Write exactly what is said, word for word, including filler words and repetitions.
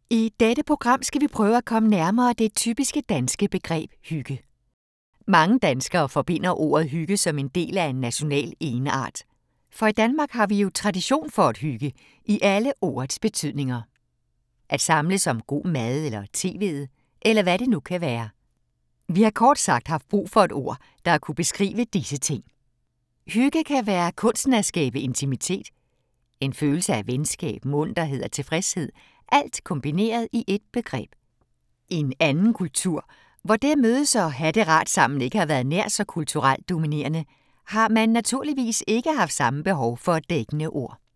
I dette program skal vi prøve at komme nærmere det typiske danske begreb hygge. Mange danskere forbinder ordet hygge som en del af en national egenart. For i Danmark har vi jo tradition for at hygge i alle ordets betydninger. At samles om god mad eller tv'et, eller hvad det nu kan være. Vi har kort sagt haft brug for et ord, der kunne beskrive disse ting. Hygge kan være kunsten at skabe intimitet, en følelse af venskab, munterhed og tilfredshed, alt kombineret i et begreb. I en anden kultur, hvor det at mødes og have det rart sammen ikke har været nær så kulturelt dominerende, har man naturligvis ikke haft samme behov for et dækkende ord.